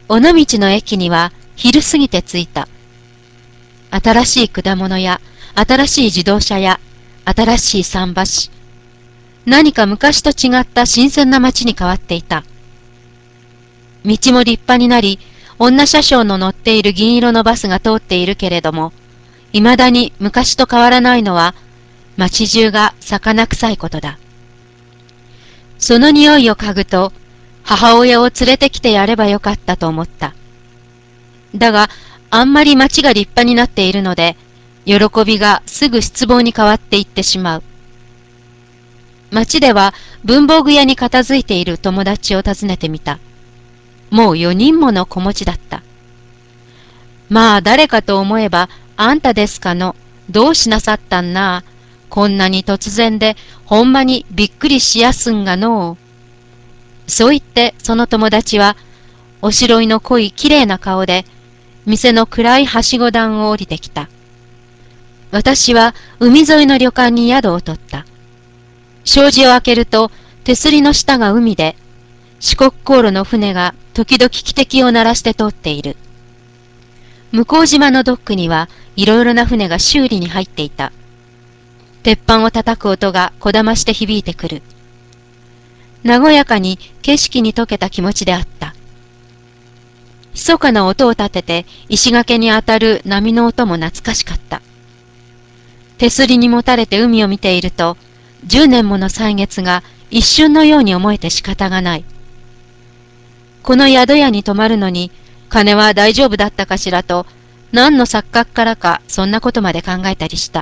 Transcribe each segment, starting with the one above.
尾道の駅には昼過ぎて着いた。新しい果物屋、新しい自動車屋、新しい桟橋。何か昔と違った新鮮な街に変わっていた。道も立派になり、女車掌の乗っている銀色のバスが通っているけれども、未だに昔と変わらないのは、街中が魚臭いことだ。その匂いを嗅ぐと、母親を連れてきてやればよかったと思った。だが、あんまり街が立派になっているので、喜びがすぐ失望に変わっていってしまう。街では文房具屋に片付いている友達を訪ねてみた。もう4人もの子持ちだった。まあ誰かと思えば、あんたですかの、どうしなさったんな。こんなに突然で、ほんまにびっくりしやすんがのう。そう言ってその友達は、おしろいの濃いきれいな顔で、店の暗いはしご段を降りてきた。私は海沿いの旅館に宿を取った。障子を開けると手すりの下が海で、四国航路の船が時々汽笛を鳴らして通っている。向島のドックにはいろいろな船が修理に入っていた。鉄板を叩く音がこだまして響いてくる。和やかに景色に溶けた気持ちであった。密かな音を立てて石垣に当たる波の音も懐かしかった。手すりにもたれて海を見ていると、10年もの歳月が一瞬のように思えて仕方がない。この宿屋に泊まるのに、金は大丈夫だったかしらと、何の錯覚からかそんなことまで考えたりした。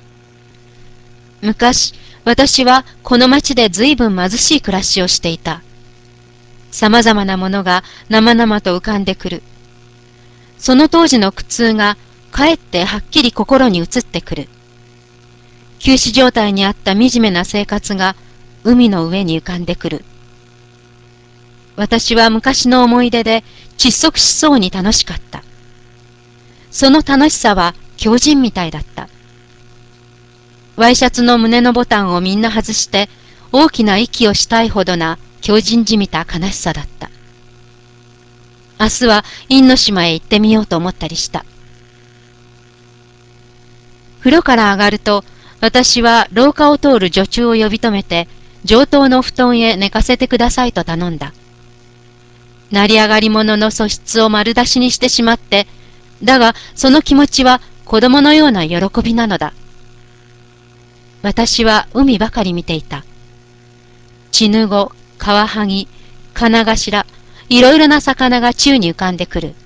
昔、私はこの町でずいぶん貧しい暮らしをしていた。様々なものが生々と浮かんでくる。その当時の苦痛がかえってはっきり心に移ってくる。休止状態にあった惨めな生活が海の上に浮かんでくる。私は昔の思い出で窒息しそうに楽しかった。その楽しさは狂人みたいだった。ワイシャツの胸のボタンをみんな外して大きな息をしたいほどな狂人じみた悲しさだった。明日は因島へ行ってみようと思ったりした。風呂から上がると、私は廊下を通る女中を呼び止めて、上等の布団へ寝かせてくださいと頼んだ。成り上がり者の素質を丸出しにしてしまって、だがその気持ちは子供のような喜びなのだ。私は海ばかり見ていた。チヌゴ、カワハギ、カナガシラ、いろいろな魚が宙に浮かんでくる。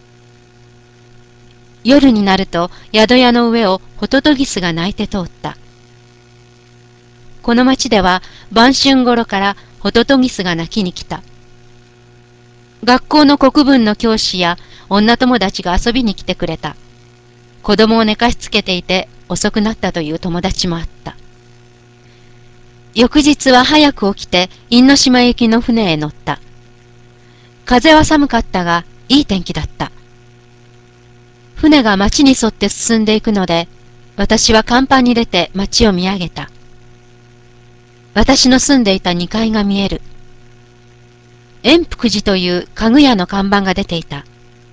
夜になると宿屋の上をホトトギスが鳴いて通った。この町では晩春頃からホトトギスが鳴きに来た。学校の国文の教師や女友達が遊びに来てくれた。子供を寝かしつけていて遅くなったという友達もあった。翌日は早く起きて因島行きの船へ乗った。風は寒かったがいい天気だった。船が町に沿って進んでいくので、私は甲板に出て町を見上げた。私の住んでいた2階が見える。円福寺という家具屋の看板が出ていた。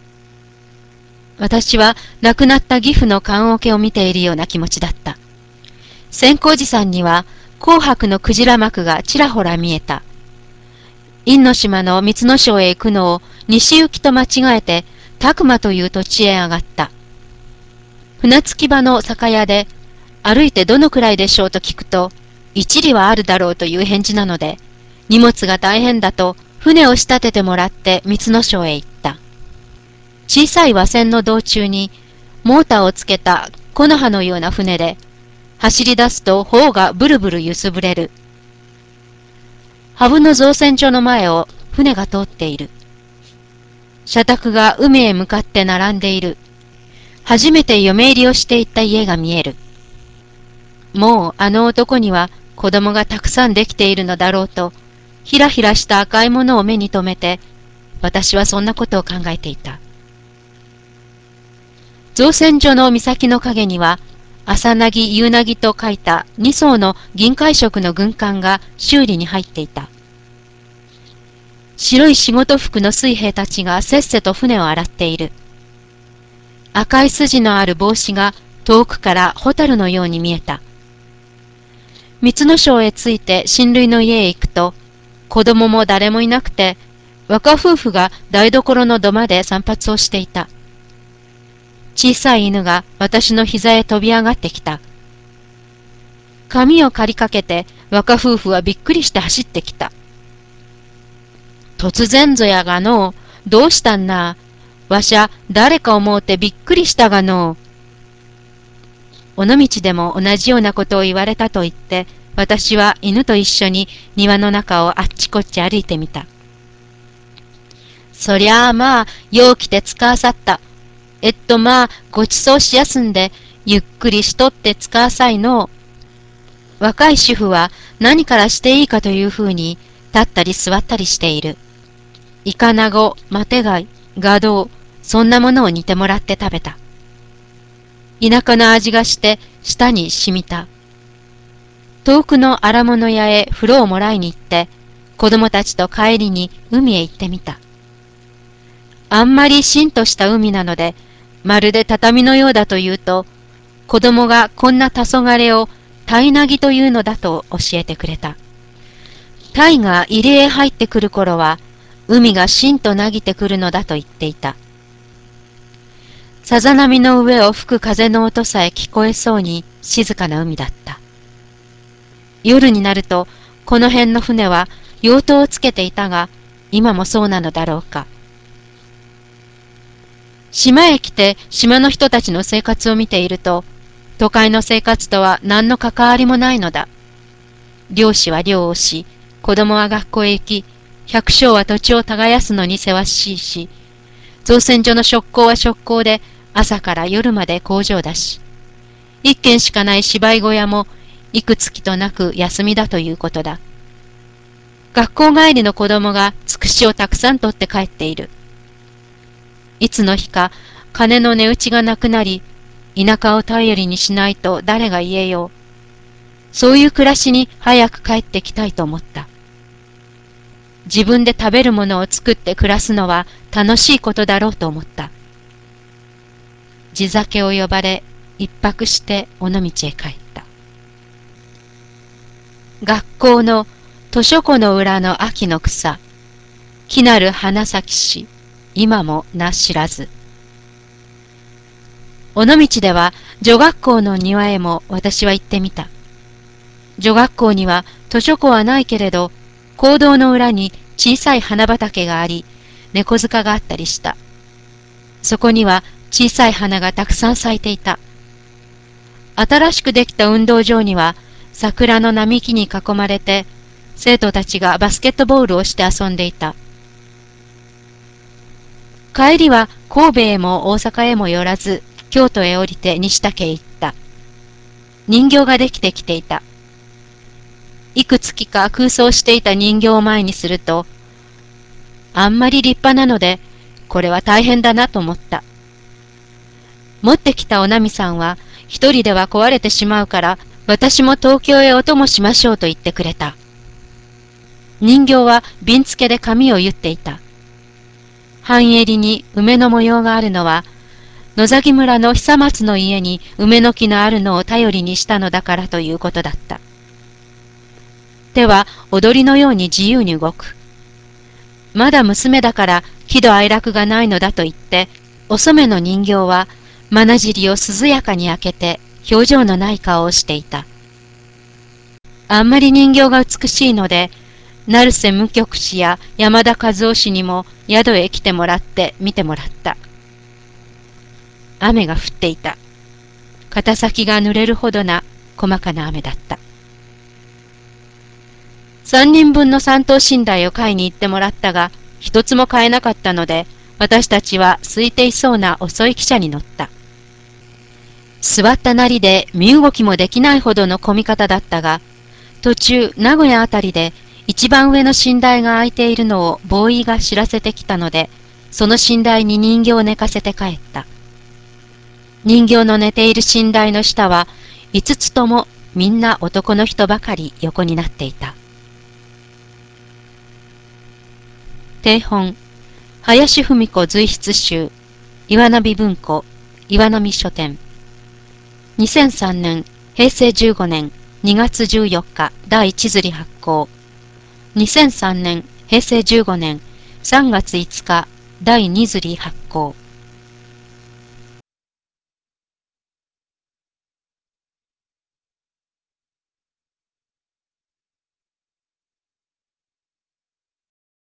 私は亡くなった義父の棺桶を見ているような気持ちだった。千光寺さんには紅白のクジラ幕がちらほら見えた。因島の三野省へ行くのを西行きと間違えて、宅間という土地へ上がった。船着き場の酒屋で、歩いてどのくらいでしょうと聞くと、一里はあるだろうという返事なので、荷物が大変だと船を仕立ててもらって三野省へ行った。小さい和船の道中に、モーターをつけた木の葉のような船で、走り出すと頬がブルブル揺すぶれる。ハブの造船所の前を船が通っている。社宅が海へ向かって並んでいる。初めて嫁入りをしていった家が見える。もうあの男には子供がたくさんできているのだろうと、ひらひらした赤いものを目に留めて、私はそんなことを考えていた。造船所の岬の陰には、朝なぎ夕なぎと書いた2艘の銀灰色の軍艦が修理に入っていた。 白い仕事服の水兵たちがせっせと船を洗っている。赤い筋のある帽子が遠くからホタルのように見えた。三野省へ着いて親類の家へ行くと、子供も誰もいなくて、若夫婦が台所の土間で散髪をしていた。小さい犬が私の膝へ飛び上がってきた。髪を刈りかけて若夫婦はびっくりして走ってきた。突然ぞやがのう、どうしたんな。わしゃ誰か思うてびっくりしたがのう。尾道でも同じようなことを言われたと言って、私は犬と一緒に庭の中をあっちこっち歩いてみた。そりゃあまあ、よう来てつかわさった。まあ、ごちそうしやすんで、ゆっくりしとってつかわさいの。若い主婦は何からしていいかというふうに、立ったり座ったりしている。イカナゴ、マテガイ、ガドウ、そんなものを煮てもらって食べた。田舎の味がして舌に染みた。遠くの荒物屋へ風呂をもらいに行って、子供たちと帰りに海へ行ってみた。あんまりしんとした海なので、まるで畳のようだというと、子供がこんな黄昏をタイナギというのだと教えてくれた。タイが入りへ入ってくる頃は、海がしんとなぎてくるのだと言っていた。さざ波の上を吹く風の音さえ聞こえそうに静かな海だった。夜になると、この辺の船は妖灯をつけていたが、今もそうなのだろうか。島へ来て島の人たちの生活を見ていると、都会の生活とは何の関わりもないのだ。漁師は漁をし、子供は学校へ行き、百姓は土地を耕すのにせわしいし、造船所の職工は職工で朝から夜まで工場だし、一軒しかない芝居小屋もいくつきとなく休みだということだ。学校帰りの子供がつくしをたくさん取って帰っている。いつの日か金の値打ちがなくなり、田舎を頼りにしないと誰が言えよう。そういう暮らしに早く帰ってきたいと思った。自分で食べるものを作って暮らすのは楽しいことだろうと思った。地酒を呼ばれ、一泊して尾道へ帰った。学校の図書庫の裏の秋の草、木なる花咲し、今も名知らず。尾道では女学校の庭へも私は行ってみた。女学校には図書庫はないけれど、講堂の裏に小さい花畑があり、猫塚があったりした。そこには小さい花がたくさん咲いていた。新しくできた運動場には桜の並木に囲まれて、生徒たちがバスケットボールをして遊んでいた。帰りは神戸へも大阪へも寄らず、京都へ降りて西田家へ行った。人形ができてきていた。いくつきか空想していた人形を前にすると、あんまり立派なので、これは大変だなと思った。持ってきたおなみさんは、一人では壊れてしまうから、私も東京へお供しましょうと言ってくれた。人形は瓶付けで髪を結っていた。半襟に梅の模様があるのは、野崎村の久松の家に梅の木のあるのを頼りにしたのだからということだった。手は踊りのように自由に動く。まだ娘だから喜怒哀楽がないのだと言って、お染の人形はまなじりを涼やかに開けて表情のない顔をしていた。あんまり人形が美しいので、成瀬無極氏や山田和夫氏にも宿へ来てもらって見てもらった。雨が降っていた。肩先が濡れるほどな細かな雨だった。3人分の三等身大を買いに行ってもらったが、一つも買えなかったので、私たちは空いていそうな遅い汽車に乗った。座ったなりで身動きもできないほどの混み方だったが、途中名古屋あたりで一番上の寝台が空いているのをボーイが知らせてきたので、その寝台に人形を寝かせて帰った。人形の寝ている寝台の下は、5つともみんな男の人ばかり横になっていた。 定本、林文子随筆集、岩波文庫、岩波書店。2003年、平成15年2月14日第1釣り発行。2003年、平成15年3月5日第2釣り発行。